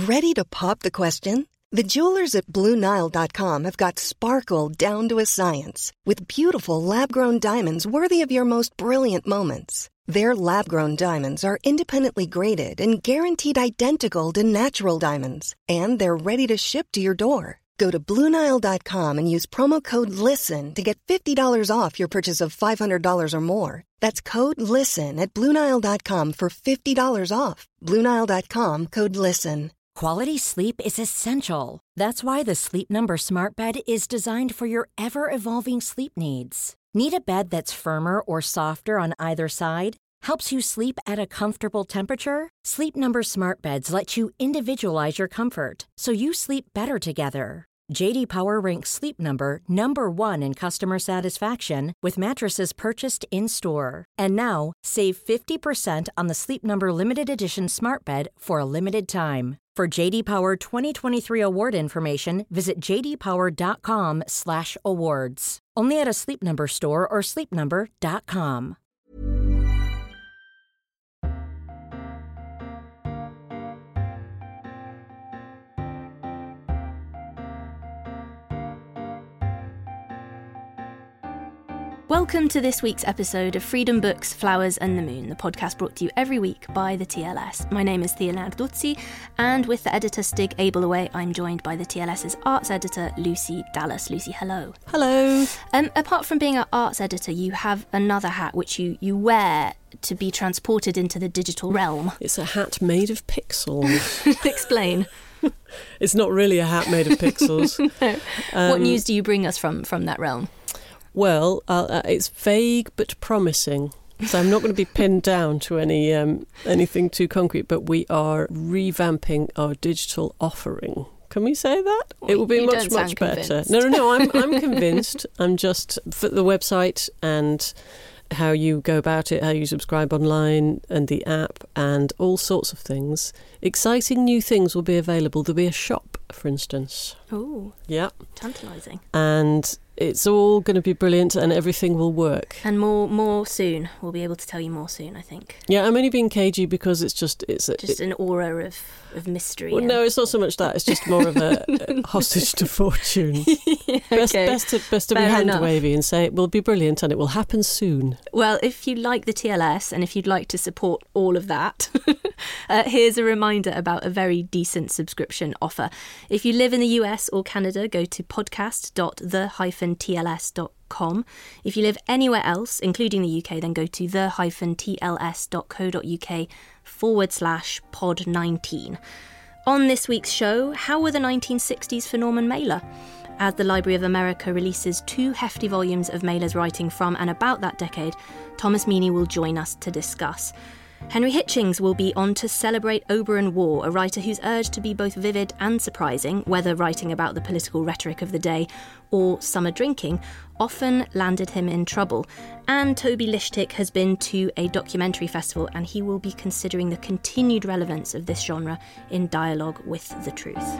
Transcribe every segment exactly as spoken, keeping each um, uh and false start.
Ready to pop the question? The jewelers at Blue Nile dot com have got sparkle down to a science with beautiful lab-grown diamonds worthy of your most brilliant moments. Their lab-grown diamonds are independently graded and guaranteed identical to natural diamonds, and they're ready to ship to your door. Go to Blue Nile dot com and use promo code LISTEN to get fifty dollars off your purchase of five hundred dollars or more. That's code LISTEN at Blue Nile dot com for fifty dollars off. Blue Nile dot com, code LISTEN. Quality sleep is essential. That's why the Sleep Number Smart Bed is designed for your ever-evolving sleep needs. Need a bed that's firmer or softer on either side? Helps you sleep at a comfortable temperature? Sleep Number Smart Beds let you individualize your comfort, so you sleep better together. J D Power ranks Sleep Number number one in customer satisfaction with mattresses purchased in-store. And now, save fifty percent on the Sleep Number Limited Edition Smart Bed for a limited time. For J D Power twenty twenty-three award information, visit j d power dot com slash awards. Only at a Sleep Number store or sleep number dot com. Welcome to this week's episode of Freedom Books, Flowers and the Moon, the podcast brought to you every week by the T L S. My name is Thea Narduzzi, and with the editor Stig Abel away, I'm joined by the TLS's arts editor, Lucy Dallas. Lucy, hello. Hello. Um, apart from being our arts editor, you have another hat which you, you wear to be transported into the digital realm. It's a hat made of pixels. Explain. It's not really a hat made of pixels. No. Um, what news do you bring us from, from that realm? Well, uh, it's vague but promising. So I'm not going to be pinned down to any um, anything too concrete, but we are revamping our digital offering. Can we say that? Well, it will be you much, don't much sound better. convinced. No, no, no, I'm, I'm convinced. I'm just, for the website and how you go about it, how you subscribe online and the app and all sorts of things. Exciting new things will be available. There'll be a shop, for instance. Oh, yeah, tantalising. And it's all going to be brilliant and everything will work. And more more soon. We'll be able to tell you more soon, I think. Yeah, I'm only being cagey because it's just... it's a, Just it, an aura of, of mystery. Well, and... no, it's not so much that. It's just more of a, a hostage to fortune. yeah, Best, okay. best to, best to be Fair hand enough. wavy and say it will be brilliant and it will happen soon. Well, if you like the T L S and if you'd like to support all of that, uh, here's a reminder about a very decent subscription offer. If you live in the U S or Canada, go to podcast dot the dash T L S dot com. If you live anywhere else, including the U K, then go to the dash T L S dot co dot U K forward slash pod 19. On this week's show, how were the nineteen sixties for Norman Mailer? As the Library of America releases two hefty volumes of Mailer's writing from and about that decade, Thomas Meany will join us to discuss. Henry Hitchings will be on to celebrate Oberon Waugh, a writer whose urge to be both vivid and surprising, whether writing about the political rhetoric of the day or summer drinking, often landed him in trouble. And Toby Lishtick has been to a documentary festival and he will be considering the continued relevance of this genre in dialogue with the truth.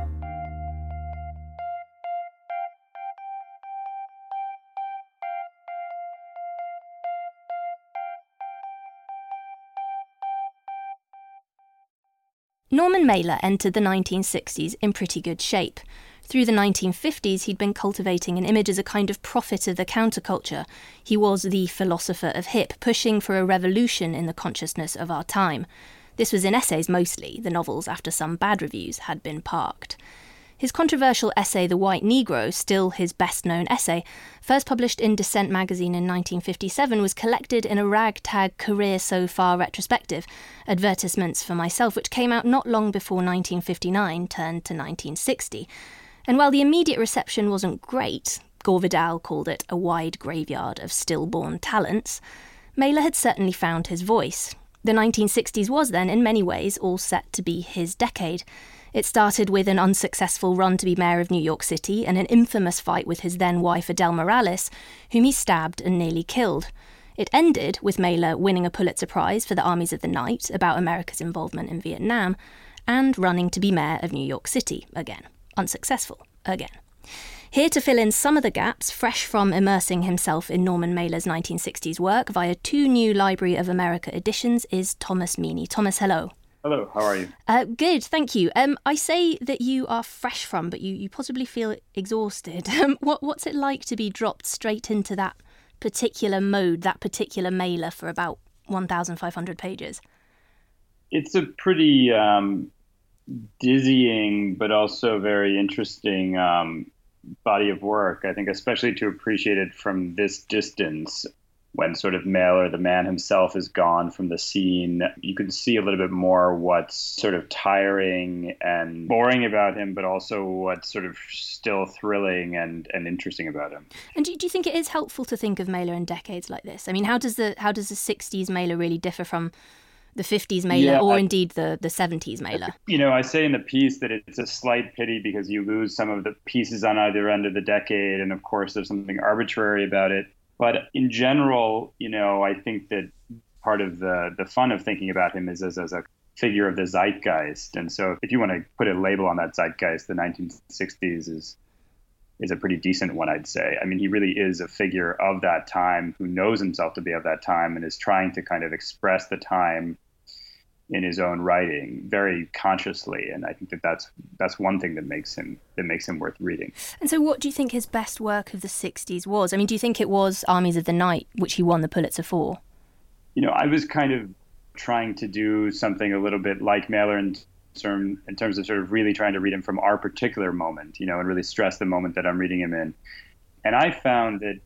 Norman Mailer entered the nineteen sixties in pretty good shape. Through the nineteen fifties, he'd been cultivating an image as a kind of prophet of the counterculture. He was the philosopher of hip, pushing for a revolution in the consciousness of our time. This was in essays mostly. The novels, after some bad reviews, had been parked. His controversial essay, The White Negro, still his best-known essay, first published in Dissent magazine in nineteen fifty-seven, was collected in a ragtag Career So Far retrospective, Advertisements for Myself, which came out not long before nineteen fifty-nine turned to nineteen sixty. And while the immediate reception wasn't great, Gore Vidal called it a wide graveyard of stillborn talents, Mailer had certainly found his voice. The nineteen sixties was then, in many ways, all set to be his decade. It started with an unsuccessful run to be mayor of New York City and an infamous fight with his then-wife Adele Morales, whom he stabbed and nearly killed. It ended with Mailer winning a Pulitzer Prize for The Armies of the Night about America's involvement in Vietnam and running to be mayor of New York City again. Unsuccessful again. Here to fill in some of the gaps, fresh from immersing himself in Norman Mailer's nineteen sixties work via two new Library of America editions, is Thomas Meany. Thomas, hello. Hello, how are you? Uh, good, thank you. Um, I say that you are fresh from, but you, you possibly feel exhausted. Um, what What's it like to be dropped straight into that particular mode, that particular mailer for about one thousand five hundred pages? It's a pretty um, dizzying, but also very interesting um, body of work, I think, especially to appreciate it from this distance. When sort of Mailer, the man himself, is gone from the scene, you can see a little bit more what's sort of tiring and boring about him, but also what's sort of still thrilling and, and interesting about him. And do, do you think it is helpful to think of Mailer in decades like this? I mean, how does the how does the sixties Mailer really differ from the fifties Mailer, yeah, or I, indeed the, the seventies Mailer? You know, I say in the piece that it's a slight pity because you lose some of the pieces on either end of the decade, and of course there's something arbitrary about it. But in general, you know, I think that part of the, the fun of thinking about him is as, as a figure of the zeitgeist. And so if you want to put a label on that zeitgeist, the nineteen sixties is is a pretty decent one, I'd say. I mean, he really is a figure of that time who knows himself to be of that time and is trying to kind of express the time in his own writing very consciously, and I think that that's that's one thing that makes him that makes him worth reading. And so, what do you think his best work of the sixties was? I mean, do you think it was Armies of the Night, which he won the Pulitzer for? You know, I was kind of trying to do something a little bit like Mailer in term in terms of sort of really trying to read him from our particular moment, you know, and really stress the moment that I'm reading him in. And I found that,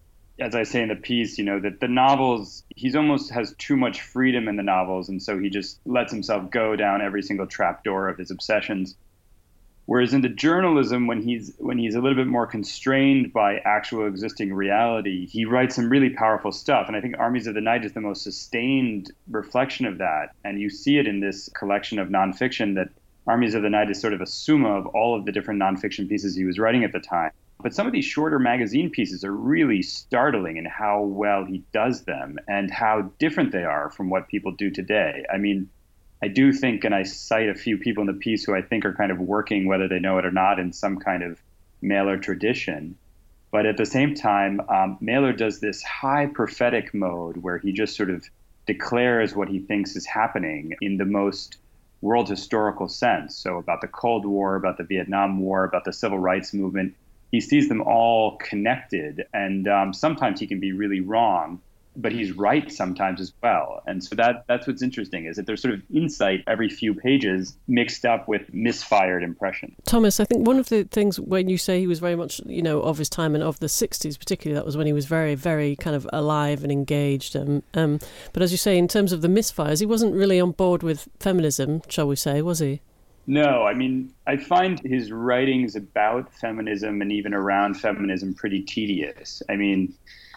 as I say in the piece, you know, that the novels, he's almost has too much freedom in the novels, and so he just lets himself go down every single trapdoor of his obsessions. Whereas in the journalism, when he's when he's a little bit more constrained by actual existing reality, he writes some really powerful stuff. And I think Armies of the Night is the most sustained reflection of that. And you see it in this collection of nonfiction that Armies of the Night is sort of a summa of all of the different nonfiction pieces he was writing at the time. But some of these shorter magazine pieces are really startling in how well he does them and how different they are from what people do today. I mean, I do think, and I cite a few people in the piece who I think are kind of working, whether they know it or not, in some kind of Mailer tradition. But at the same time, um, Mailer does this high prophetic mode where he just sort of declares what he thinks is happening in the most world historical sense. So about the Cold War, about the Vietnam War, about the Civil Rights Movement. He sees them all connected, and um, sometimes he can be really wrong, but he's right sometimes as well. And so that that's what's interesting, is that there's sort of insight every few pages mixed up with misfired impression. Thomas, I think one of the things when you say he was very much, you know, of his time and of the sixties particularly, that was when he was very, very kind of alive and engaged. Um, um, but as you say, in terms of the misfires, he wasn't really on board with feminism, shall we say, was he? No, I mean, I find his writings about feminism and even around feminism pretty tedious. I mean,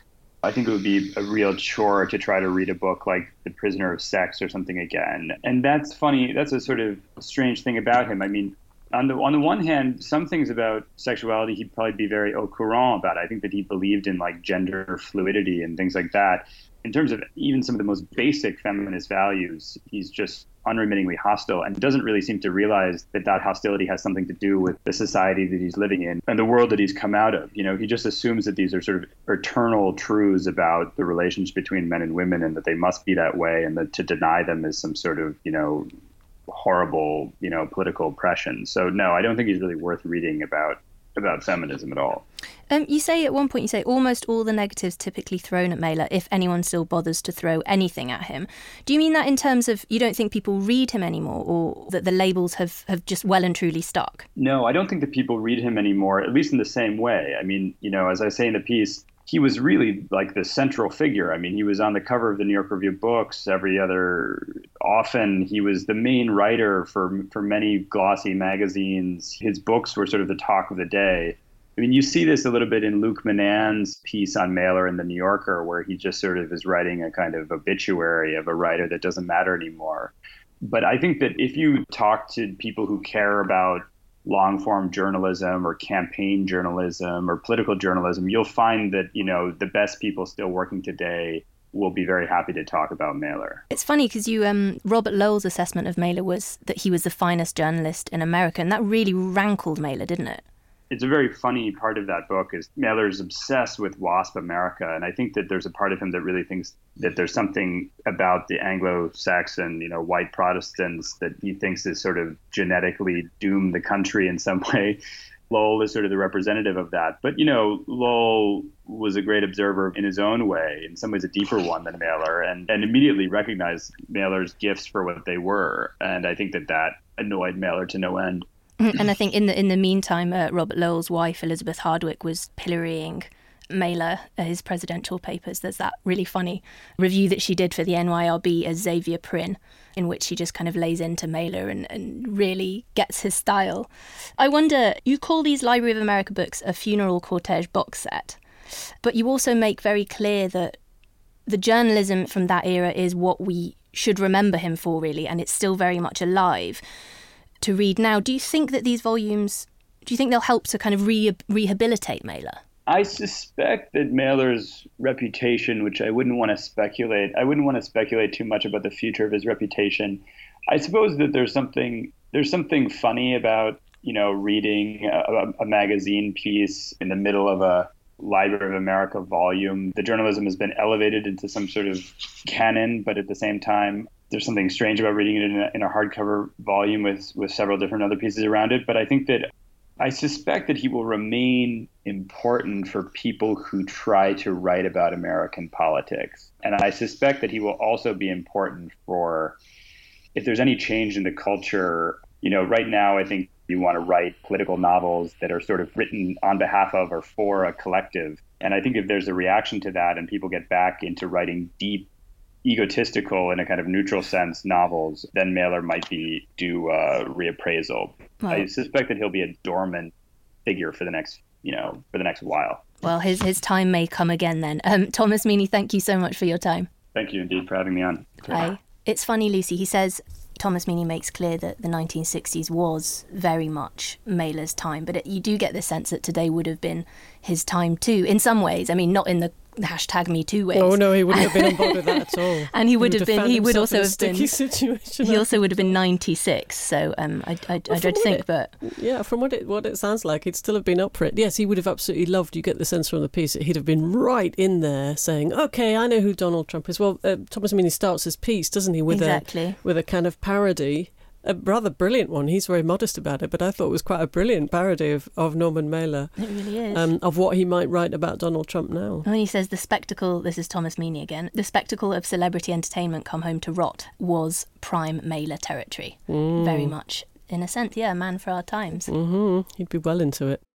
I think it would be a real chore to try to read a book like The Prisoner of Sex or something again. And that's funny. That's a sort of strange thing about him. I mean, on the on the one hand, some things about sexuality he'd probably be very au courant about. I think that he believed in like gender fluidity and things like that. In terms of even some of the most basic feminist values, he's just unremittingly hostile and doesn't really seem to realize that that hostility has something to do with the society that he's living in and the world that he's come out of. You know, he just assumes that these are sort of eternal truths about the relationship between men and women and that they must be that way, and that to deny them is some sort of, you know, horrible, you know, political oppression. So no, I don't think he's really worth reading about about feminism at all. Um, you say at one point, you say almost all the negatives typically thrown at Mailer, if anyone still bothers to throw anything at him. Do you mean that in terms of you don't think people read him anymore, or that the labels have, have just well and truly stuck? No, I don't think that people read him anymore, at least in the same way. I mean, you know, as I say in the piece, he was really like the central figure. I mean, he was on the cover of the New York Review of Books every other, often he was the main writer for for many glossy magazines. His books were sort of the talk of the day. I mean, you see this a little bit in Luke Manann's piece on Mailer in The New Yorker, where he just sort of is writing a kind of obituary of a writer that doesn't matter anymore. But I think that if you talk to people who care about long-form journalism or campaign journalism or political journalism, you'll find that, you know, the best people still working today will be very happy to talk about Mailer. It's funny because you, um, Robert Lowell's assessment of Mailer was that he was the finest journalist in America, and that really rankled Mailer, didn't it? it's a very funny part of that book is Mailer's obsessed with WASP America. And I think that there's a part of him that really thinks that there's something about the Anglo-Saxon, you know, white Protestants that he thinks is sort of genetically doomed the country in some way. Lowell is sort of the representative of that. But, you know, Lowell was a great observer in his own way, in some ways a deeper one than Mailer, and, and immediately recognized Mailer's gifts for what they were. And I think that that annoyed Mailer to no end. And I think in the in the meantime, uh, Robert Lowell's wife, Elizabeth Hardwicke, was pillorying Mailer, uh, his presidential papers. There's that really funny review that she did for the N Y R B as Xavier Prynne, in which she just kind of lays into Mailer and, and really gets his style. I wonder, you call these Library of America books a funeral cortege box set, but you also make very clear that the journalism from that era is what we should remember him for, really, and it's still very much alive to read now. Do you think that these volumes, do you think they'll help to kind of re- rehabilitate Mailer? I suspect that Mailer's reputation, which I wouldn't want to speculate, I wouldn't want to speculate too much about the future of his reputation. I suppose that there's something there's something funny about, you know, reading a, a magazine piece in the middle of a Library of America volume. The journalism has been elevated into some sort of canon, but at the same time, there's something strange about reading it in a, in a hardcover volume with, with several different other pieces around it. But I think that I suspect that he will remain important for people who try to write about American politics. And I suspect that he will also be important for if there's any change in the culture. You know, right now, I think you want to write political novels that are sort of written on behalf of or for a collective. And I think if there's a reaction to that and people get back into writing deep, egotistical, in a kind of neutral sense, novels, then Mailer might be due uh, reappraisal. Wow. I suspect that he'll be a dormant figure for the next, you know, for the next while. Well, his his time may come again then. Um, Thomas Meany, thank you so much for your time. Thank you indeed for having me on. Bye. It's funny, Lucy. He says Thomas Meany makes clear that the nineteen sixties was very much Mailer's time, but it, you do get the sense that today would have been his time too, in some ways. I mean, not in the hashtag Me Too ways. Oh no, he wouldn't have been on board with that at all. And he would, he would have been. He would also have been. Situation he also would have been ninety-six. So um, I, I, well, I dread to think, it, but yeah, from what it what it sounds like, he'd still have been up for it. Yes, he would have absolutely loved. You get the sense from the piece that he'd have been right in there, saying, "Okay, I know who Donald Trump is." Well, uh, Thomas Meany starts his piece, doesn't he, with exactly. a with a kind of parody. A rather brilliant one. He's very modest about it, but I thought it was quite a brilliant parody of, of Norman Mailer. It really is. Um, of what he might write about Donald Trump now. When he says the spectacle, this is Thomas Meany again, the spectacle of celebrity entertainment come home to rot was prime Mailer territory. Mm. Very much, in a sense, yeah, a man for our times. Mm-hmm. He'd be well into it.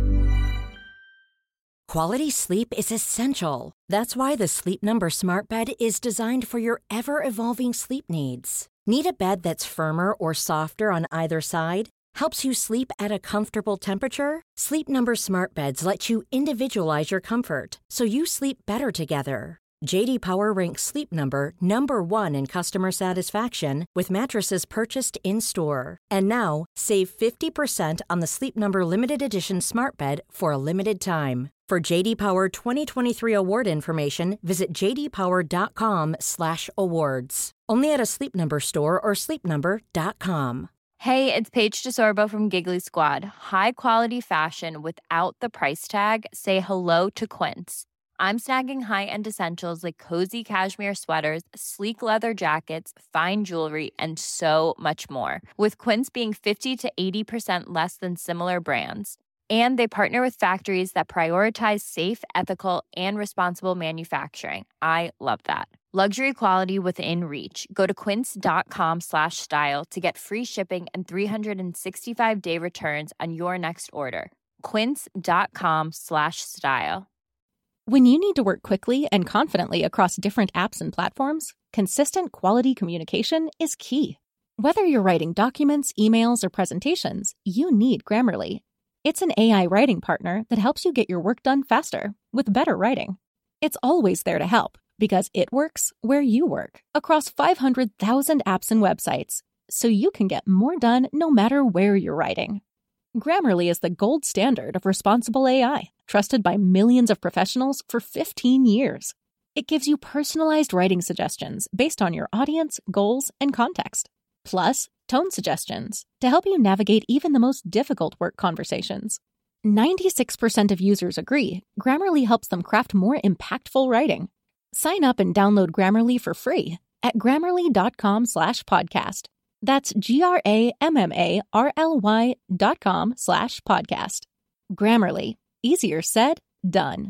Quality sleep is essential. That's why the Sleep Number Smart Bed is designed for your ever-evolving sleep needs. Need a bed that's firmer or softer on either side? Helps you sleep at a comfortable temperature? Sleep Number Smart Beds let you individualize your comfort, so you sleep better together. J D Power ranks Sleep Number number one in customer satisfaction with mattresses purchased in-store. And now, save fifty percent on the Sleep Number Limited Edition Smart Bed for a limited time. For J D Power twenty twenty-three award information, visit j d power dot com slash awards. Only at a Sleep Number store or sleep number dot com. Hey, it's Paige DeSorbo from Giggly Squad. High quality fashion without the price tag. Say hello to Quince. I'm snagging high-end essentials like cozy cashmere sweaters, sleek leather jackets, fine jewelry, and so much more. With Quince being fifty to eighty percent less than similar brands. And they partner with factories that prioritize safe, ethical, and responsible manufacturing. I love that. Luxury quality within reach. Go to quince.com slash style to get free shipping and three sixty-five day returns on your next order. Quince.com slash style. When you need to work quickly and confidently across different apps and platforms, consistent quality communication is key. Whether you're writing documents, emails, or presentations, you need Grammarly. It's an A I writing partner that helps you get your work done faster with better writing. It's always there to help because it works where you work across five hundred thousand apps and websites, so you can get more done no matter where you're writing. Grammarly is the gold standard of responsible A I, trusted by millions of professionals for fifteen years. It gives you personalized writing suggestions based on your audience, goals, and context. Plus, tone suggestions to help you navigate even the most difficult work conversations. ninety-six percent of users agree Grammarly helps them craft more impactful writing. Sign up and download Grammarly for free at grammarly.com slash podcast. That's G-R-A-M-M-A-R-L-Y dot com slash podcast. Grammarly. Easier said, done.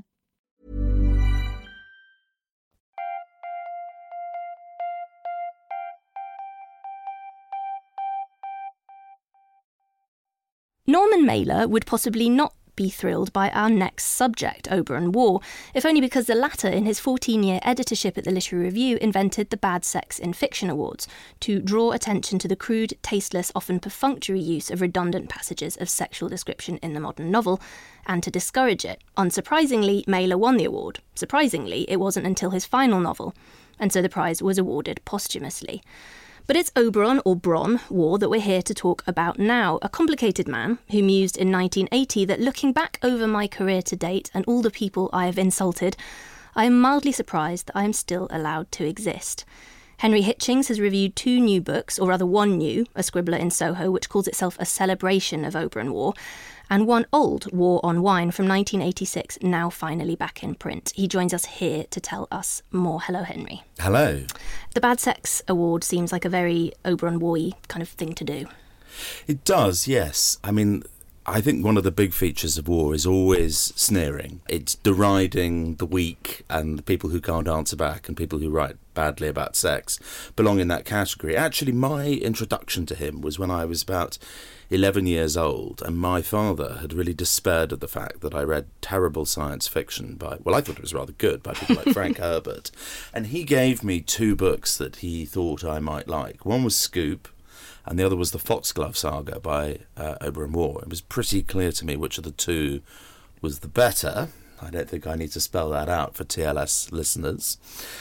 Norman Mailer would possibly not be thrilled by our next subject, Oberon Waugh, if only because the latter, in his fourteen-year editorship at the Literary Review, invented the Bad Sex in Fiction Awards to draw attention to the crude, tasteless, often perfunctory use of redundant passages of sexual description in the modern novel, and to discourage it. Unsurprisingly, Mailer won the award. Surprisingly, it wasn't until his final novel, and so the prize was awarded posthumously. But it's Oberon, or Bron, Waugh that we're here to talk about now, a complicated man who mused in nineteen eighty that looking back over my career to date and all the people I have insulted, I am mildly surprised that I am still allowed to exist. Henry Hitchings has reviewed two new books, or rather one new, A Scribbler in Soho, which calls itself a celebration of Oberon Waugh, and one old, War on Wine, from nineteen eighty-six, now finally back in print. He joins us here to tell us more. Hello, Henry. Hello. The Bad Sex Award seems like a very Oberon Waugh-y kind of thing to do. It does, yes. I mean, I think one of the big features of Waugh is always sneering. It's deriding the weak, and the people who can't answer back and people who write badly about sex belong in that category. Actually, my introduction to him was when I was about eleven years old, and my father had really despaired of the fact that I read terrible science fiction by, well, I thought it was rather good, by people like Frank Herbert. And he gave me two books that he thought I might like. One was Scoop, and the other was the Foxglove Saga by uh, Oberon Waugh. It was pretty clear to me which of the two was the better. I don't think I need to spell that out for T L S listeners.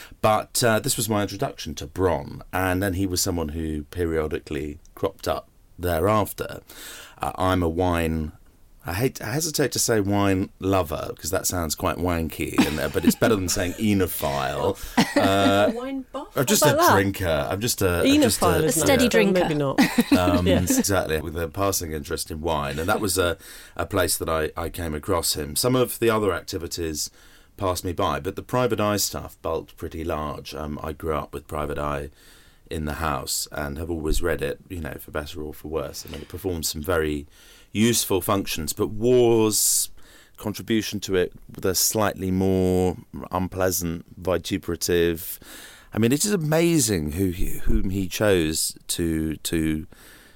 But uh, this was my introduction to Bron, and then he was someone who periodically cropped up thereafter. Uh, I'm a wine... I hate. I hesitate to say wine lover because that sounds quite wanky, and, uh, but it's better than saying enophile. Uh, wine buff? I'm just a that? drinker. I'm just a Enophile just a, a steady yeah. drinker. Maybe not. Um, Yes. Exactly, with a passing interest in wine, and that was a, a place that I, I came across him. Some of the other activities passed me by, but the Private Eye stuff bulked pretty large. Um, I grew up with Private Eye in the house and have always read it, you know, for better or for worse. I mean, it performs some very useful functions, but Waugh's contribution to it with a slightly more unpleasant, vituperative. I mean, it is amazing who he, whom he chose to to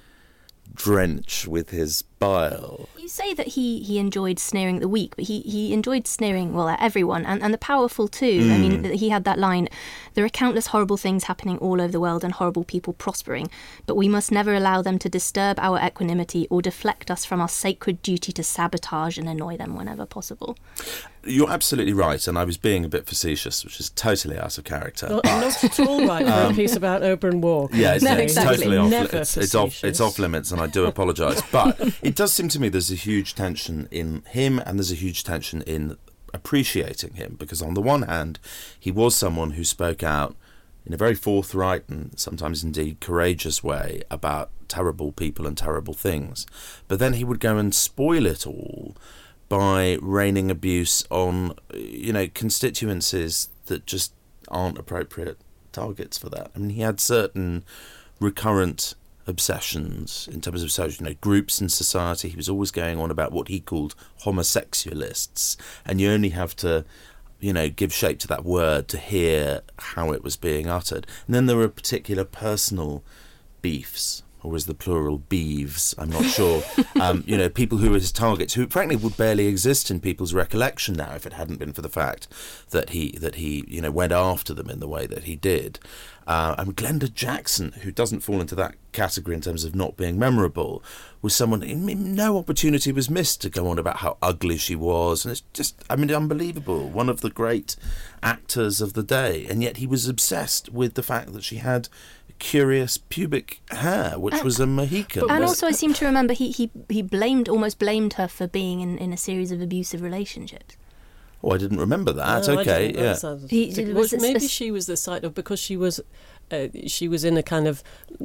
drench with his bile. You say that he, he enjoyed sneering at the weak, but he, he enjoyed sneering, well, at everyone, and, and the powerful too. Mm. I mean, he had that line, there are countless horrible things happening all over the world and horrible people prospering, but we must never allow them to disturb our equanimity or deflect us from our sacred duty to sabotage and annoy them whenever possible. You're absolutely right, and I was being a bit facetious, which is totally out of character. Not, not at all right for Um, a piece about Oberon Waugh. Yeah, it's, No, it's exactly. totally off. Never It's, it's off. It's off limits, and I do apologise. But it does seem to me there's a huge tension in him, and there's a huge tension in appreciating him, because on the one hand, he was someone who spoke out in a very forthright and sometimes indeed courageous way about terrible people and terrible things, but then he would go and spoil it all by raining abuse on, you know, constituencies that just aren't appropriate targets for that. I mean, he had certain recurrent obsessions in terms of social, you know, groups in society. He was always going on about what he called homosexualists, and you only have to, you know, give shape to that word to hear how it was being uttered. And then there were particular personal beefs, or is the plural beeves, I'm not sure, um, you know, people who were his targets, who frankly would barely exist in people's recollection now if it hadn't been for the fact that he, that he you know, went after them in the way that he did. Uh, and Glenda Jackson, who doesn't fall into that category in terms of not being memorable, was someone, I mean, no opportunity was missed to go on about how ugly she was. And it's just, I mean, unbelievable. One of the great actors of the day. And yet he was obsessed with the fact that she had curious pubic hair, which and, was a Mohican. And also I seem to remember he, he, he blamed, almost blamed her for being in, in a series of abusive relationships. Oh, I didn't remember that. No, okay, yeah. That he, was, was maybe a, she was the side of, because she was, uh, she was in a kind of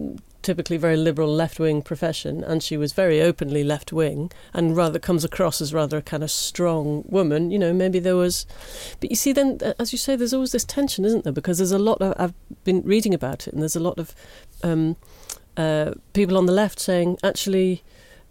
typically very liberal left-wing profession, and she was very openly left-wing and rather comes across as rather a kind of strong woman, you know, maybe there was... But you see then, as you say, there's always this tension, isn't there? Because there's a lot of... I've been reading about it, and there's a lot of um, uh, people on the left saying, actually...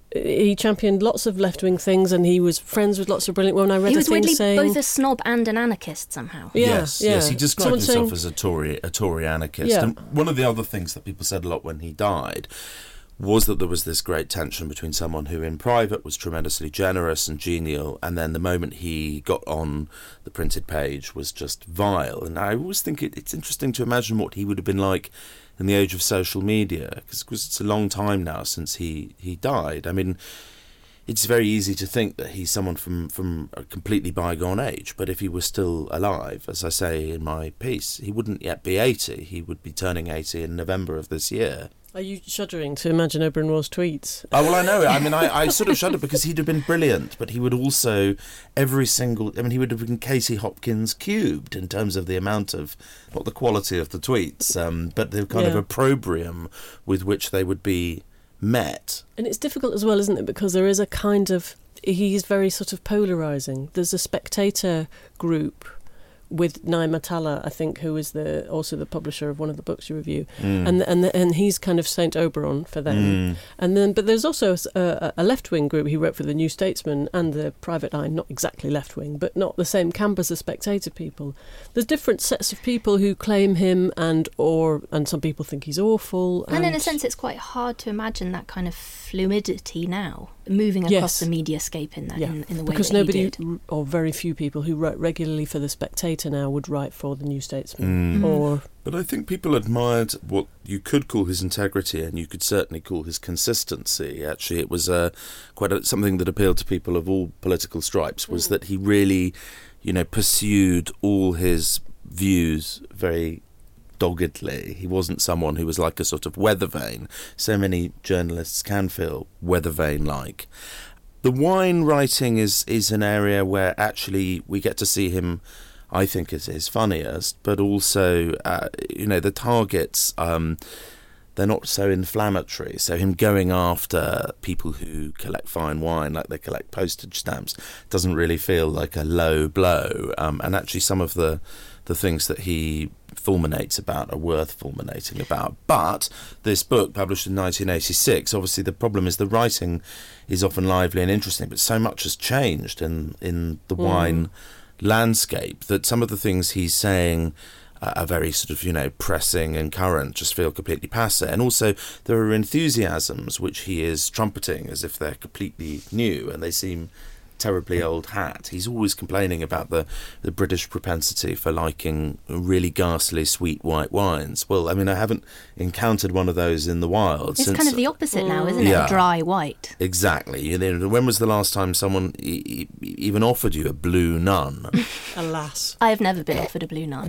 He championed lots of left-wing things, and he was friends with lots of brilliant women. I read he a was thing weirdly saying... both a snob and an anarchist somehow. Yeah, yes, yeah. yes. He described Someone himself saying, as a Tory, a Tory anarchist. Yeah. And one of the other things that people said a lot when he died was that there was this great tension between someone who in private was tremendously generous and genial, and then the moment he got on the printed page was just vile. And I always think it, it's interesting to imagine what he would have been like in the age of social media, because it's a long time now since he, he died. I mean... It's very easy to think that he's someone from, from a completely bygone age, but if he was still alive, as I say in my piece, he wouldn't yet be eighty. He would be turning eighty in November of this year. Are you shuddering to imagine Oberyn Moore's tweets? Oh, well, I know. I mean, I, I sort of shudder because he'd have been brilliant, but he would also, every single... I mean, he would have been Katie Hopkins cubed in terms of the amount of, not the quality of the tweets, um, but the kind Yeah. of opprobrium with which they would be met. And it's difficult as well, isn't it? Because there is a kind of... He's very sort of polarising. There's a Spectator group with Naima Talla, I think, who is the also the publisher of one of the books you review, Mm. and and and he's kind of Saint Oberon for them. Mm. And then, but there's also a, a left wing group. He wrote for the New Statesman and the Private Eye, not exactly left wing, but not the same camp as the Spectator people. There's different sets of people who claim him, and or and some people think he's awful. And, and in a sense, it's quite hard to imagine that kind of fluidity now, moving across Yes. the mediascape in that yeah, in, in the way because that nobody he did. or very few people who write regularly for the Spectator now would write for the New Statesman. Mm. Or But I think people admired what you could call his integrity, and you could certainly call his consistency. Actually, it was uh, quite a, something that appealed to people of all political stripes, was mm. that he really, you know, pursued all his views very doggedly. He wasn't someone who was like a sort of weather vane. So many journalists can feel weather vane-like. The wine writing is, is an area where actually we get to see him, I think, is his funniest, but also, uh, you know, the targets, um, they're not so inflammatory. So him going after people who collect fine wine like they collect postage stamps doesn't really feel like a low blow. Um, and actually some of the, the things that he fulminates about are worth fulminating about. But this book, published in nineteen eighty-six, obviously the problem is the writing is often lively and interesting, but so much has changed in, in the mm. wine landscape that some of the things he's saying uh, are very sort of, you know, pressing and current, just feel completely passé. And also there are enthusiasms which he is trumpeting as if they're completely new and they seem terribly old hat. He's always complaining about the, the British propensity for liking really ghastly sweet white wines. Well, I mean, I haven't encountered one of those in the wild. It's since, kind of the opposite now, isn't yeah. it? A dry white. Exactly. You know, when was the last time someone e- e- even offered you a blue nun? Alas. I have never been offered a blue nun.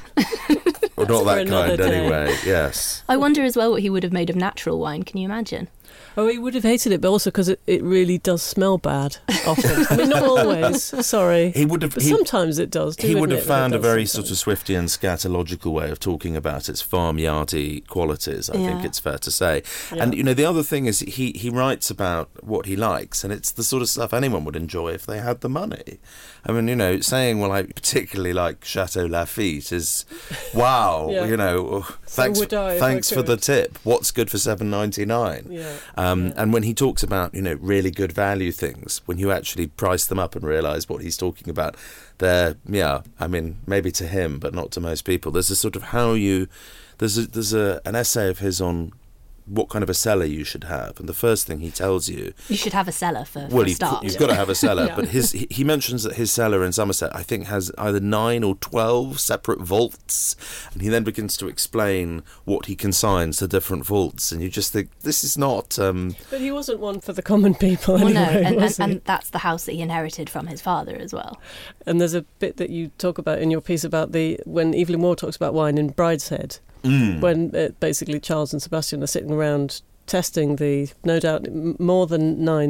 Or not that kind, day. anyway. Yes. I wonder as well what he would have made of natural wine. Can you imagine? Oh, he would have hated it, but also because it, it really does smell bad often. I mean, not always, sorry. He would have. But he, sometimes it does, too, He would isn't have it, found that a it does very sometimes. sort of Swiftian scatological way of talking about its farmyardy qualities, I Yeah. think it's fair to say. Yeah. And, you know, the other thing is he, he writes about what he likes, and it's the sort of stuff anyone would enjoy if they had the money. I mean, you know, saying, well, I particularly like Chateau Lafite is, wow, Yeah. you know, thanks, would I if thanks I for the could. tip. What's good for seven ninety-nine? Yeah. Um, Yeah. And when he talks about, you know, really good value things, when you actually price them up and realise what he's talking about, they're, yeah, I mean, maybe to him, but not to most people. There's a sort of how you, there's a, there's a, an essay of his on what kind of a cellar you should have, and the first thing he tells you, You should have a cellar for, for well, a you've, start. you've got to have a cellar, Yeah. but his he, he mentions that his cellar in Somerset, I think, has either nine or twelve separate vaults, and he then begins to explain what he consigns to different vaults, and you just think, this is not... Um, But he wasn't one for the common people Well, anyway, no, and, and, was he? and that's the house that he inherited from his father as well. And there's a bit that you talk about in your piece about the when Evelyn Waugh talks about wine in Brideshead, mm. when uh, basically Charles and Sebastian are sitting around testing the, no doubt, m- more than nine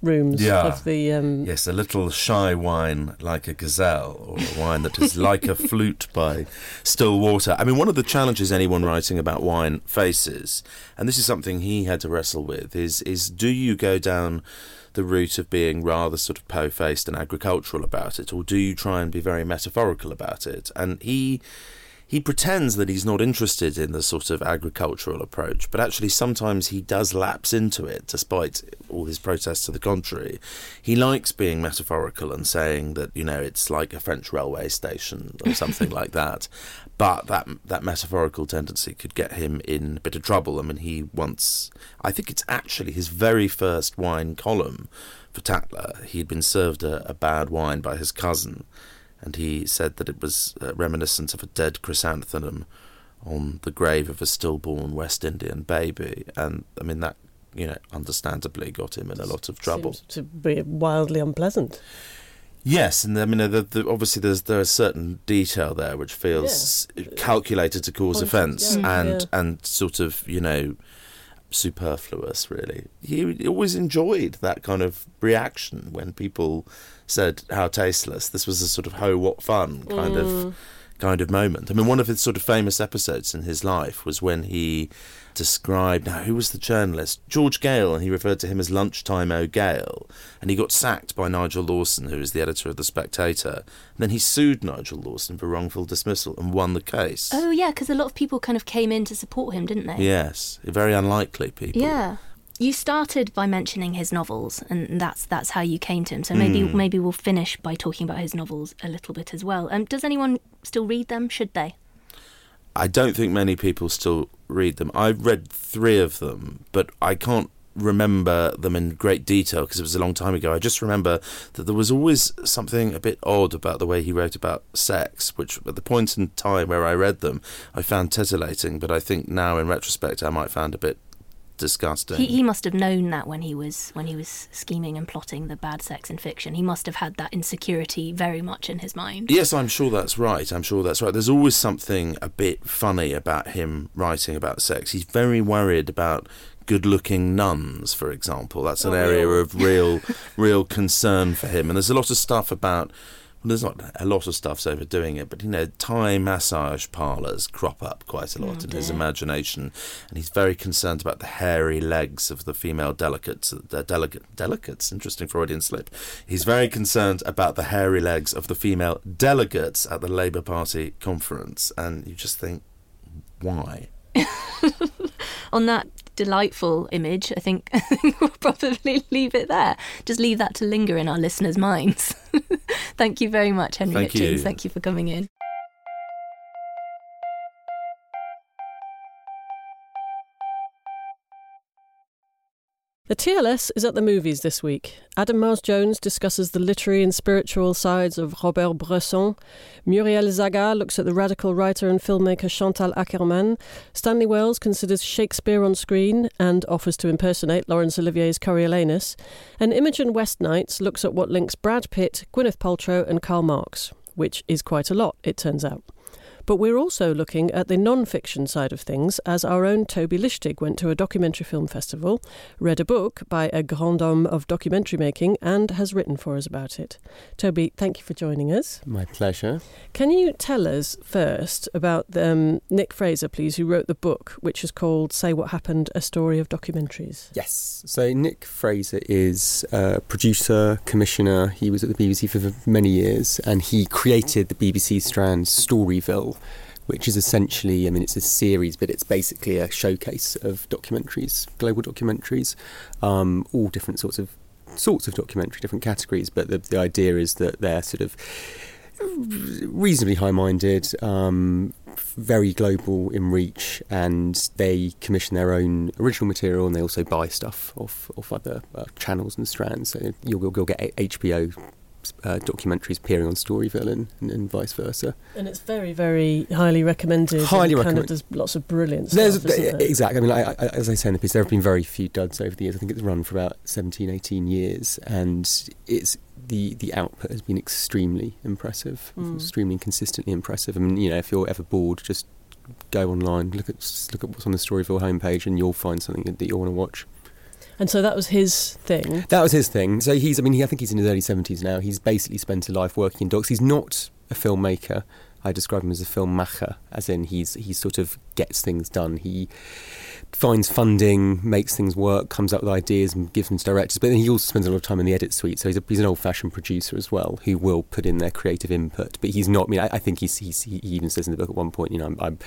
rooms yeah. of the... Um... Yes, a little shy wine like a gazelle, or a wine that is like a flute by still water. I mean, one of the challenges anyone writing about wine faces, and this is something he had to wrestle with, is is do you go down the route of being rather sort of po-faced and agricultural about it, or do you try and be very metaphorical about it? And he... He pretends that he's not interested in the sort of agricultural approach, but actually sometimes he does lapse into it, despite all his protests to the contrary. He likes being metaphorical and saying that, you know, it's like a French railway station or something like that. But that that metaphorical tendency could get him in a bit of trouble. I mean, he once, I think it's actually his very first wine column for Tatler, he'd been served a, a bad wine by his cousin, and he said that it was uh, reminiscent of a dead chrysanthemum on the grave of a stillborn West Indian baby. And, I mean, that, you know, understandably got him in a lot of trouble. Seems to be wildly unpleasant. Yes, and, I mean, the, the, obviously there's there is certain detail there which feels yeah. calculated to cause Conscious, offence yeah. and, yeah. and sort of, you know, superfluous, really. He always enjoyed that kind of reaction when people said how tasteless. This was a sort of ho what fun kind mm. of kind of moment. I mean, one of his sort of famous episodes in his life was when he described, now who was the journalist? George Gale, and he referred to him as Lunchtime O'Gale, and he got sacked by Nigel Lawson, who was the editor of The Spectator. And then he sued Nigel Lawson for wrongful dismissal and won the case. Oh yeah, because a lot of people kind of came in to support him, didn't they? Yes, very unlikely people. Yeah. You started by mentioning his novels, and that's that's how you came to him. So maybe mm. maybe we'll finish by talking about his novels a little bit as well. Um, does anyone still read them? Should they? I don't think many people still read them. I've read three of them, but I can't remember them in great detail because it was a long time ago. I just remember that there was always something a bit odd about the way he wrote about sex, which at the point in time where I read them, I found titillating, but I think now in retrospect I might find a bit disgusting. He, he must have known that when he was when he was scheming and plotting the bad sex in fiction. He must have had that insecurity very much in his mind. Yes, I'm sure that's right. I'm sure that's right. There's always something a bit funny about him writing about sex. He's very worried about good-looking nuns, for example. That's an oh, area yeah. of real, real concern for him. And there's a lot of stuff about. Well, there's not a lot of stuff's overdoing it, but, you know, Thai massage parlours crop up quite a lot oh, in dear. his imagination, and he's very concerned about the hairy legs of the female delegates. The delegate, delegates, interesting Freudian slip. He's very concerned about the hairy legs of the female delegates at the Labour Party conference, and you just think, why? On that delightful image, I think, I think we'll probably leave it there. Just leave that to linger in our listeners' minds. Thank you very much, Henry Thank Hitchens. You. Thank you for coming in. The T L S is at the movies this week. Adam Miles-Jones discusses the literary and spiritual sides of Robert Bresson. Muriel Zaga looks at the radical writer and filmmaker Chantal Akerman. Stanley Wells considers Shakespeare on screen and offers to impersonate Laurence Olivier's Coriolanus. And Imogen Westnights looks at what links Brad Pitt, Gwyneth Paltrow and Karl Marx, which is quite a lot, it turns out. But we're also looking at the non-fiction side of things, as our own Toby Lichtig went to a documentary film festival, read a book by a grand homme of documentary making, and has written for us about it. Toby, thank you for joining us. My pleasure. Can you tell us first about um, Nick Fraser, please, who wrote the book, which is called Say What Happened, A Story of Documentaries? Yes. So Nick Fraser is a producer, commissioner. He was at the B B C for many years, and he created the B B C Strand Storyville, which is essentially, I mean, it's a series, but it's basically a showcase of documentaries, global documentaries, um, all different sorts of sorts of documentary, different categories. But the, the idea is that they're sort of reasonably high-minded, um, very global in reach, and they commission their own original material, and they also buy stuff off, off other uh, channels and strands. So you'll, you'll get H B O Uh, documentaries appearing on Storyville and, and, and vice versa. And it's very, very highly recommended. Highly recommended. Kind of, there's lots of brilliant stuff, isn't there? Exactly. I mean, I, I, as I say in the piece, there have been very few duds over the years. I think it's run for about seventeen, eighteen years, and it's the, the output has been extremely impressive, mm. extremely consistently impressive. I mean, you know, if you're ever bored, just go online, look at look at what's on the Storyville homepage, and you'll find something that, that you'll want to watch. And so that was his thing? That was his thing. So he's, I mean, he, I think he's in his early seventies now. He's basically spent a life working in docs. He's not a filmmaker. I describe him as a filmmacher, as in he's he sort of gets things done. He finds funding, makes things work, comes up with ideas and gives them to directors. But then he also spends a lot of time in the edit suite. So he's, a, he's an old-fashioned producer as well, who will put in their creative input. But he's not, I mean, I, I think he's, he's, he even says in the book at one point, you know, I'm... I'm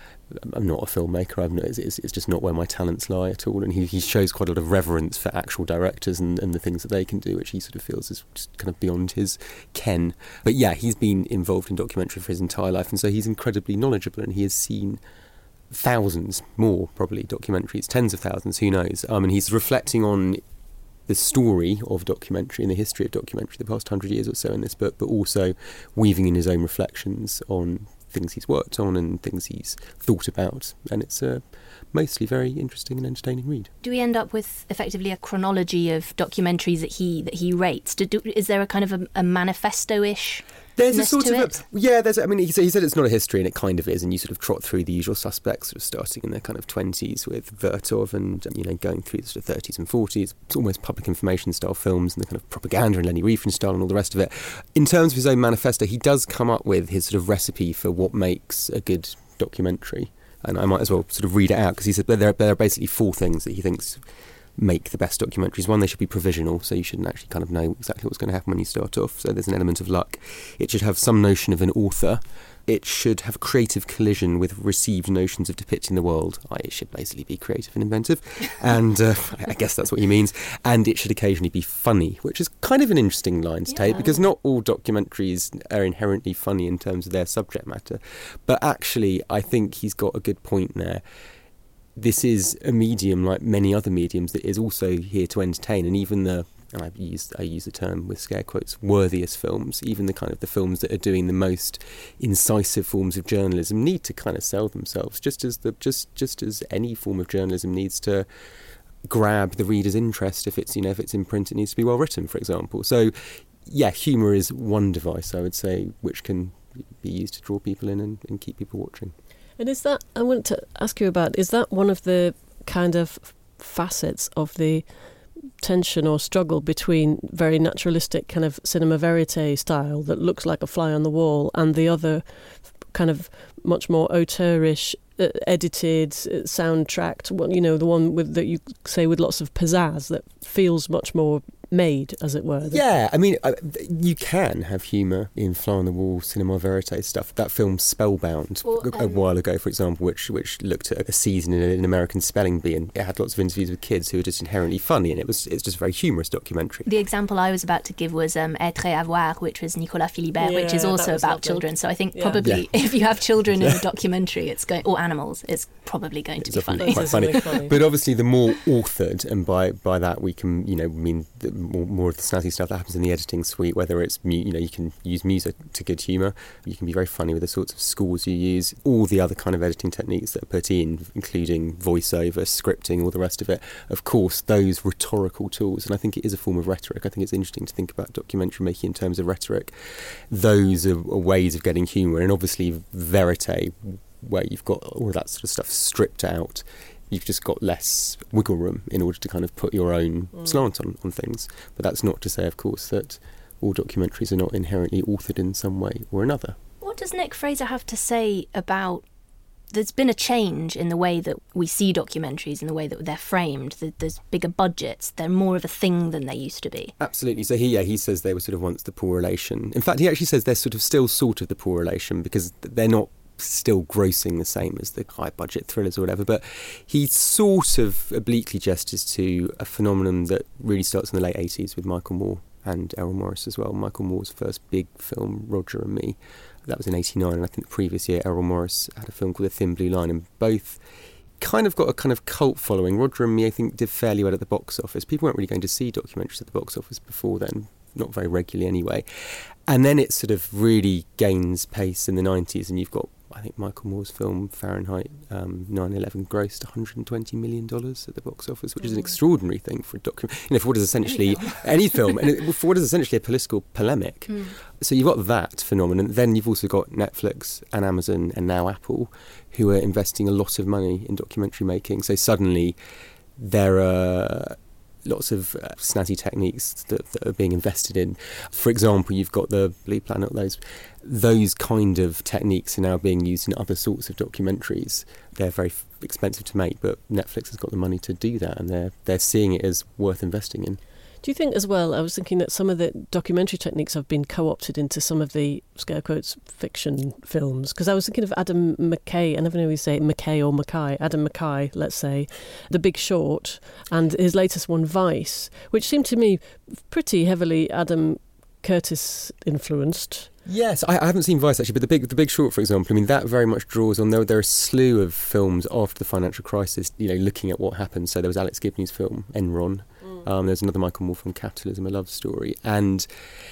I'm not a filmmaker. I'm not, it's, it's just not where my talents lie at all. And he, he shows quite a lot of reverence for actual directors and, and the things that they can do, which he sort of feels is just kind of beyond his ken. But yeah, he's been involved in documentary for his entire life, and so he's incredibly knowledgeable, and he has seen thousands more, probably, documentaries, tens of thousands, who knows. Um, and he's reflecting on the story of documentary and the history of documentary the past hundred years or so in this book, but also weaving in his own reflections on things he's worked on and things he's thought about, and it's a mostly very interesting and entertaining read. Do we end up with effectively a chronology of documentaries that he that he rates? Do, do, is there a kind of a, a manifesto-ish? There's a sort to of it? A, yeah. There's. I mean, he said, he said it's not a history, and it kind of is. And you sort of trot through the usual suspects, sort of starting in their kind of twenties with Vertov, and you know going through the sort of thirties and forties. It's almost public information style films, and the kind of propaganda and Leni Riefenstahl and all the rest of it. In terms of his own manifesto, he does come up with his sort of recipe for what makes a good documentary. And I might as well sort of read it out, because he said there, there are basically four things that he thinks make the best documentaries. One, they should be provisional, so you shouldn't actually kind of know exactly what's going to happen when you start off, so there's an element of luck. It should have some notion of an author. It should have a creative collision with received notions of depicting the world. It should basically be creative and inventive, and uh, I guess that's what he means. And it should occasionally be funny, which is kind of an interesting line to yeah. take, because not all documentaries are inherently funny in terms of their subject matter. But actually, I think he's got a good point there. This is a medium, like many other mediums, that is also here to entertain, and even the, and I use I use the term with scare quotes, worthiest films, even the kind of the films that are doing the most incisive forms of journalism, need to kind of sell themselves, just as the just just as any form of journalism needs to grab the reader's interest. If it's you know if it's in print, it needs to be well written, for example. So yeah, humour is one device, I would say, which can be used to draw people in and, and keep people watching. And is that, I want to ask you about, is that one of the kind of facets of the tension or struggle between very naturalistic kind of cinema verite style that looks like a fly on the wall, and the other kind of much more auteurish, uh, edited, uh, soundtracked, you know, the one with that you say with lots of pizzazz that feels much more made, as it were? Yeah, I mean, uh, you can have humour in fly on the wall cinema verite stuff. That film Spellbound, well, um, a while ago, for example, which which looked at a season in an American spelling bee, and it had lots of interviews with kids who were just inherently funny, and it was it's just a very humorous documentary. The example I was about to give was um, Être et avoir, which was Nicolas Philibert, yeah, which is also about lovely. children. So I think yeah. probably yeah. if you have children in a documentary, it's going or animals, it's probably going to it's be funny. Quite funny. funny. But obviously, the more authored, and by by that we can you know mean the more, more of the snazzy stuff that happens in the editing suite, whether it's you know you can use music to good humour, you can be very funny with the sorts of scores you use, all the other kind of editing techniques that are put in, including voiceover, scripting, all the rest of it. Of course, those rhetorical tools, and I think it is a form of rhetoric. I think it's interesting to think about documentary making in terms of rhetoric. Those are, are ways of getting humour, and obviously verite, where you've got all of that sort of stuff stripped out, you've just got less wiggle room in order to kind of put your own mm. slant on, on things. But that's not to say, of course, that all documentaries are not inherently authored in some way or another. What does Nick Fraser have to say about... There's been a change in the way that we see documentaries, in the way that they're framed. There's bigger budgets. They're more of a thing than they used to be. Absolutely. So he, yeah, he says they were sort of once the poor relation. In fact, he actually says they're sort of still sort of the poor relation, because they're not still grossing the same as the high budget thrillers or whatever, but he sort of obliquely gestures to a phenomenon that really starts in the late eighties with Michael Moore and Errol Morris as well. Michael Moore's first big film, Roger and Me, that was in eighty-nine, and I think the previous year Errol Morris had a film called The Thin Blue Line, and both kind of got a kind of cult following. Roger and Me, I think, did fairly well at the box office. People weren't really going to see documentaries at the box office before then, not very regularly anyway. And then it sort of really gains pace in the nineties, and you've got, I think, Michael Moore's film Fahrenheit um, nine eleven grossed one hundred twenty million dollars at the box office, which is an extraordinary thing for a document, you know, for what is essentially any film, and it, for what is essentially a political polemic. Mm. So you've got that phenomenon. Then you've also got Netflix and Amazon and now Apple, who are investing a lot of money in documentary making. So suddenly there are lots of uh, snazzy techniques that, that are being invested in. For example, you've got the Blue Planet, those those kind of techniques are now being used in other sorts of documentaries. They're very f- expensive to make, but Netflix has got the money to do that, and they're they're seeing it as worth investing in. Do you think as well, I was thinking that some of the documentary techniques have been co-opted into some of the, scare quotes, fiction films? Because I was thinking of Adam McKay, I never know if you say McKay or Mackay, Adam McKay, let's say, The Big Short, and his latest one, Vice, which seemed to me pretty heavily Adam Curtis influenced. Yes, I, I haven't seen Vice actually, but the big the Big Short, for example, I mean, that very much draws on. There, there are a slew of films after the financial crisis, you know, looking at what happened. So there was Alex Gibney's film Enron. Mm. Um, there's another Michael Moore film, Capitalism, A Love Story, and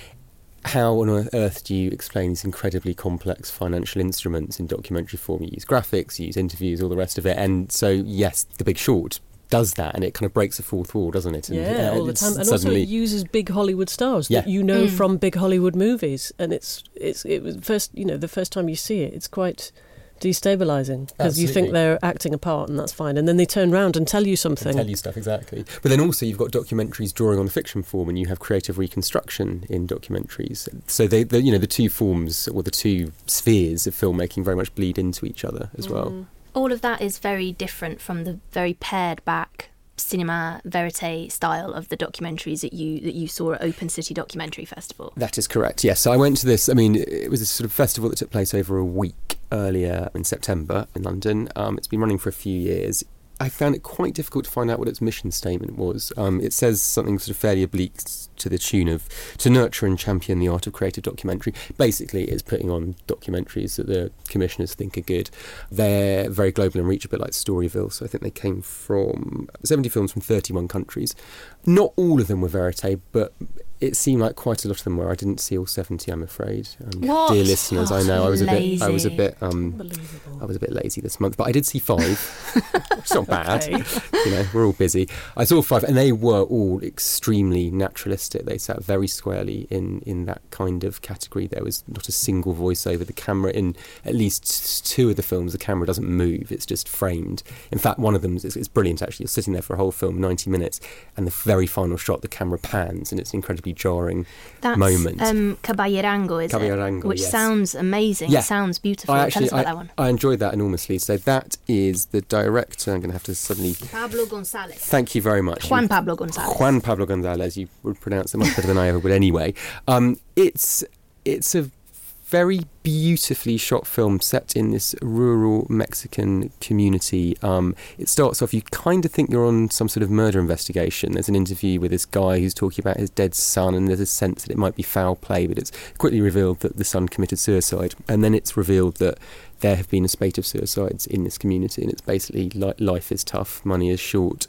how on earth do you explain these incredibly complex financial instruments in documentary form? You use graphics, you use interviews, all the rest of it, and so yes, The Big Short does that, and it kind of breaks the fourth wall, doesn't it? And, yeah, uh, all the time. And suddenly... also it uses big Hollywood stars yeah. that you know mm. from big Hollywood movies, and it's it's it was first you know the first time you see it, it's quite destabilising because you think they're acting a part, and that's fine, and then they turn around and tell you something, and tell you stuff exactly. But then also you've got documentaries drawing on the fiction form, and you have creative reconstruction in documentaries. So they, they you know, the two forms or the two spheres of filmmaking very much bleed into each other as mm. well. All of that is very different from the very pared back cinema verite style of the documentaries that you that you saw at Open City Documentary Festival. That is correct, yes. So I went to this, I mean, it was a sort of festival that took place over a week earlier in September in London. Um, it's been running for a few years. I found it quite difficult to find out what its mission statement was. Um, it says something sort of fairly oblique to the tune of to nurture and champion the art of creative documentary. Basically, it's putting on documentaries that the commissioners think are good. They're very global in reach, a bit like Storyville. So I think they came from seventy films from thirty-one countries. Not all of them were verite, but it seemed like quite a lot of them were. I didn't see all seventy, I'm afraid. Um, what? Dear listeners, oh, I know I was lazy. a bit, I was a bit, um, I was a bit lazy this month, but I did see five. It's not bad. Okay. You know, we're all busy. I saw five, and they were all extremely naturalistic. They sat very squarely in in that kind of category. There was not a single voiceover. The camera in at least two of the films, the camera doesn't move. It's just framed. In fact, one of them is it's brilliant. Actually, you're sitting there for a whole film, ninety minutes, and the very final shot, the camera pans, and it's an incredibly jarring That's, moment. Um, Caballerango, is Caballerango, it? Which yes. sounds amazing. Yeah. It sounds beautiful. I actually, Tell us about I, that one. I enjoyed that enormously. So that is the director. I'm going to have to suddenly... Pablo González. Thank you very much. Juan you, Pablo González. Juan Pablo González. You would pronounce it much better than I ever would anyway. Um, it's it's a very beautifully shot film set in this rural Mexican community. Um, it starts off, you kind of think you're on some sort of murder investigation. There's an interview with this guy who's talking about his dead son, and there's a sense that it might be foul play, but it's quickly revealed that the son committed suicide. And then it's revealed that there have been a spate of suicides in this community, and it's basically li- life is tough, money is short,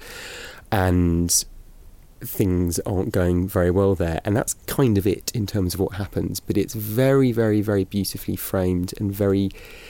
and things aren't going very well there, and that's kind of it in terms of what happens. But it's very, very, very beautifully framed and very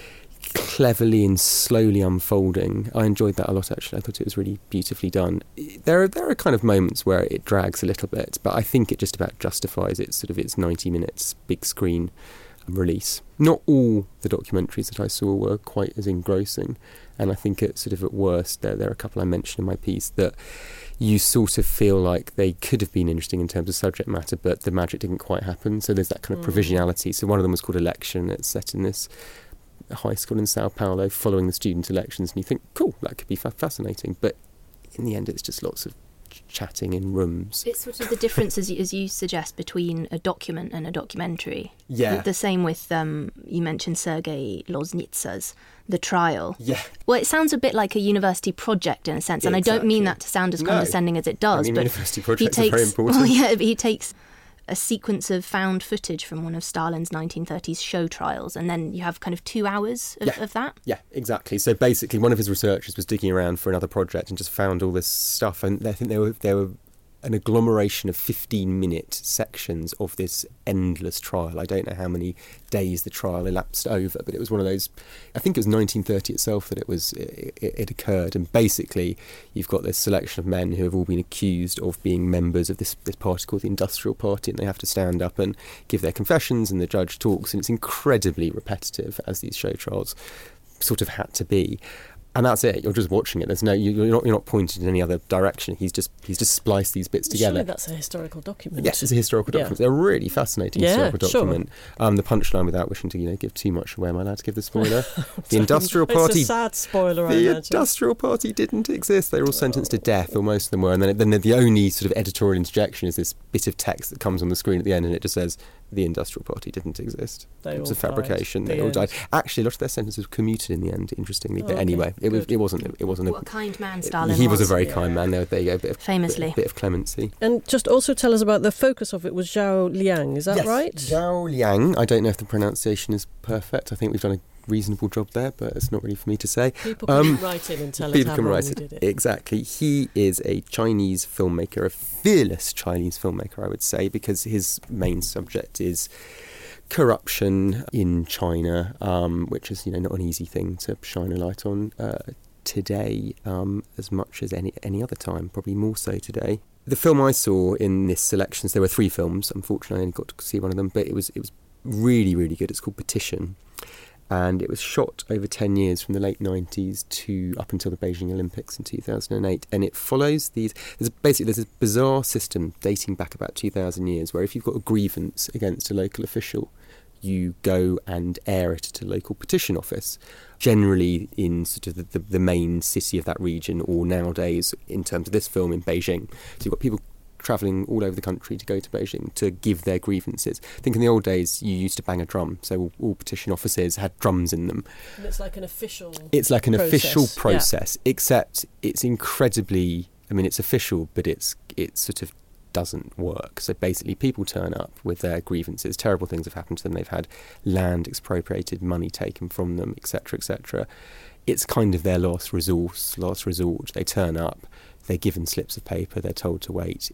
cleverly and slowly unfolding. I enjoyed that a lot, actually. I thought it was really beautifully done. There are there are kind of moments where it drags a little bit, but I think it just about justifies its sort of its ninety minutes big screen release. Not all the documentaries that I saw were quite as engrossing, and I think it's sort of at worst there there are a couple I mentioned in my piece that you sort of feel like they could have been interesting in terms of subject matter, but the magic didn't quite happen. So there's that kind of provisionality. So one of them was called Election. It's set in this high school in Sao Paulo following the student elections, and you think, cool, that could be fa- fascinating. But in the end, it's just lots of ch- chatting in rooms. It's sort of the difference, as you, as you suggest, between a document and a documentary. Yeah. The, the same with, um, you mentioned Sergei Loznitsa's The Trial. Yeah. Well, it sounds a bit like a university project in a sense, and Exactly. I don't mean that to sound as No. condescending as it does. I mean, but university he projects takes, are very important. Well, yeah, but he takes a sequence of found footage from one of Stalin's nineteen thirties show trials, and then you have kind of two hours of, Yeah. of that. Yeah, exactly. So basically, one of his researchers was digging around for another project and just found all this stuff, and I think there were there were an agglomeration of fifteen-minute sections of this endless trial. I don't know how many days the trial elapsed over, but it was one of those. I think it was nineteen thirty itself that it was it, it occurred, and basically, you've got this selection of men who have all been accused of being members of this this party called the Industrial Party, and they have to stand up and give their confessions, and the judge talks, and it's incredibly repetitive, as these show trials sort of had to be. And that's it. You're just watching it. There's no. You're not. You're not pointed in any other direction. He's just. He's just spliced these bits together. Surely that's a historical document. Yes, it's a historical document. Yeah. They're a really fascinating yeah, historical document. Sure. Um, the punchline, without wishing to, you know, give too much away, am I allowed to give the spoiler? The Industrial Party. It's a sad spoiler. The I imagine. Industrial Party didn't exist. They were all sentenced to death, or most of them were. And then, then the only sort of editorial interjection is this bit of text that comes on the screen at the end, and it just says, "The Industrial Party didn't exist. They it was all a fabrication. Died. They all died." Actually, a lot of their sentences were commuted in the end, interestingly. Oh, but okay. anyway, it was. It wasn't. It wasn't. What a kind man Stalin He was, was a very yeah. kind man. There, there you go. A bit of, Famously, bit, bit of clemency. And just also tell us about the focus of it was Zhao Liang. Is that yes. right? Zhao Liang. I don't know if the pronunciation is perfect. I think we've done a reasonable job there, but it's not really for me to say. People can um, write in and tell us people how can wrong write we it. did it. Exactly. He is a Chinese filmmaker, a fearless Chinese filmmaker, I would say, because his main subject is corruption in China, um, which is, you know, not an easy thing to shine a light on uh, today, um, as much as any any other time, probably more so today. The film I saw in this selection, so there were three films. Unfortunately, I only got to see one of them, but it was it was really, really good. It's called Petition, and it was shot over ten years from the late nineties to up until the Beijing Olympics in two thousand eight, and it follows these. There's basically there's this bizarre system dating back about two thousand years, where if you've got a grievance against a local official, you go and air it at a local petition office, generally in sort of the, the, the main city of that region, or nowadays, in terms of this film, in Beijing. So you've got people travelling all over the country to go to Beijing to give their grievances. I think in the old days you used to bang a drum, so all, all petition offices had drums in them. And it's like an official It's like an process. official process, yeah. except it's incredibly, I mean, it's official, but it's it's sort of doesn't work. So basically people turn up with their grievances. Terrible things have happened to them. They've had land expropriated, money taken from them, et cetera, et cetera. It's kind of their last resource, last resort. They turn up, they're given slips of paper, they're told to wait.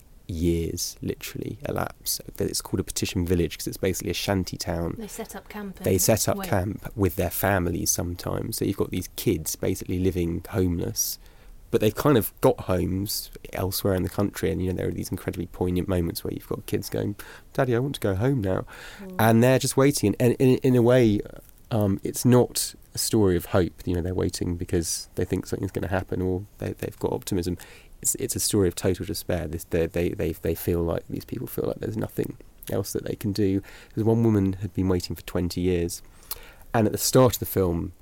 Years literally elapse. It's called a petition village because it's basically a shanty town. They set up camp. They set up wait. camp with their families sometimes. So you've got these kids basically living homeless, but they've kind of got homes elsewhere in the country, and you know there are these incredibly poignant moments where you've got kids going, "Daddy, I want to go home now," mm. and they're just waiting. And in, in a way, um, it's not a story of hope. You know, they're waiting because they think something's going to happen, or they, they've got optimism. It's, it's a story of total despair. This, they, they, they, they feel like, these people feel like there's nothing else that they can do. Because one woman had been waiting for twenty years, and at the start of the film,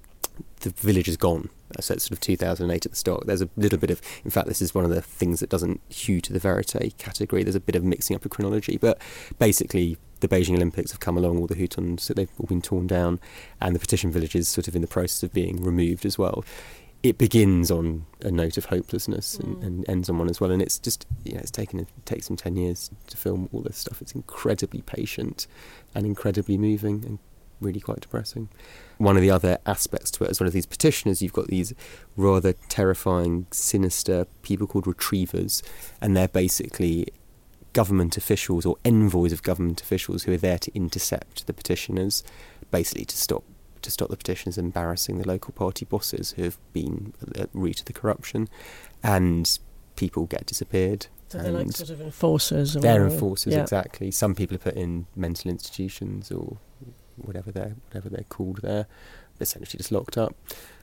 the village is gone. So it's sort of two thousand eight at the start. There's a little bit of, in fact, this is one of the things that doesn't hew to the verite category. There's a bit of mixing up of chronology, but basically the Beijing Olympics have come along, all the Hutons, so they've all been torn down, and the petition village is sort of in the process of being removed as well. It begins on a note of hopelessness and, mm. and ends on one as well. And it's just, you know, it's taken, it takes them ten years to film all this stuff. It's incredibly patient and incredibly moving and really quite depressing. One of the other aspects to it, as well as these petitioners, you've got these rather terrifying, sinister people called retrievers, and they're basically government officials or envoys of government officials who are there to intercept the petitioners, basically to stop to stop the petitioners embarrassing the local party bosses who have been at the root of the corruption, and people get disappeared. So they're like sort of enforcers. Or they're enforcers, yeah. exactly. Some people are put in mental institutions or whatever they're whatever they're called there, essentially just locked up.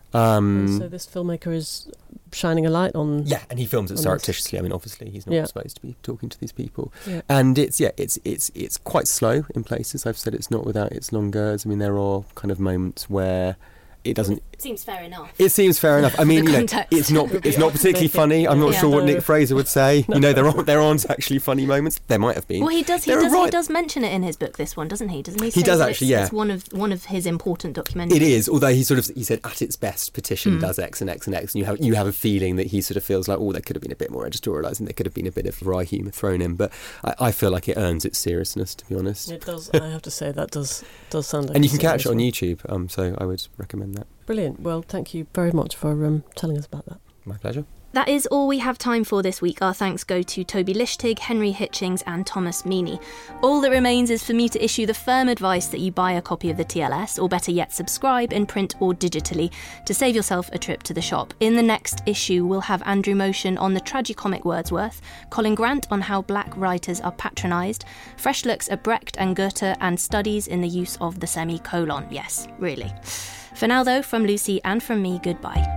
Um, and so this filmmaker is shining a light on. Yeah, and he films it surreptitiously. I mean, obviously, he's not yeah. supposed to be talking to these people. Yeah. And it's yeah, it's it's it's quite slow in places. I've said it's not without its long goes. I mean, there are kind of moments where it doesn't. It seems fair enough. It seems fair enough. I mean, you know, it's not it's not particularly funny. I'm not yeah, sure no. what Nick Fraser would say. You know, there aren't there aren't actually funny moments. There might have been. Well, he does. He there does. right. He does mention it in his book. This one, doesn't he? Doesn't he? He say does that actually. It's, Yeah, it's one of one of his important documentaries. It is. Although he sort of he said at its best, petition mm. does X and X and X, and you have you have a feeling that he sort of feels like, oh, there could have been a bit more editorialising. There could have been a bit of wry humour thrown in. But I, I feel like it earns its seriousness, to be honest. It does. I have to say that does does sound like. And you can catch it on one. YouTube. Um, so I would recommend that. Brilliant. Well, thank you very much for um, telling us about that. My pleasure. That is all we have time for this week. Our thanks go to Toby Lichtig, Henry Hitchings and Thomas Meany. All that remains is for me to issue the firm advice that you buy a copy of the T L S, or better yet, subscribe in print or digitally, to save yourself a trip to the shop. In the next issue, we'll have Andrew Motion on the tragicomic Wordsworth, Colin Grant on how black writers are patronised, fresh looks at Brecht and Goethe, and studies in the use of the semicolon. Yes, really. For now, though, from Lucy and from me, goodbye.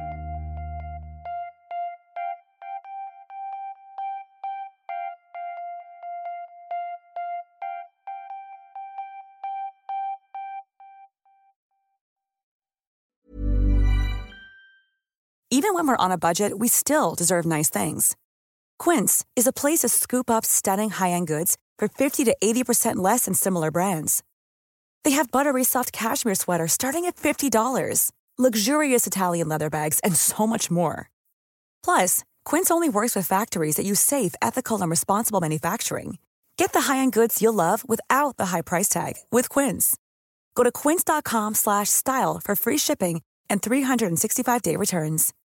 Even when we're on a budget, we still deserve nice things. Quince is a place to scoop up stunning high-end goods for fifty to eighty percent less than similar brands. They have buttery soft cashmere sweaters starting at fifty dollars, luxurious Italian leather bags, and so much more. Plus, Quince only works with factories that use safe, ethical, and responsible manufacturing. Get the high-end goods you'll love without the high price tag with Quince. Go to quince.com slash style for free shipping and three sixty-five day returns.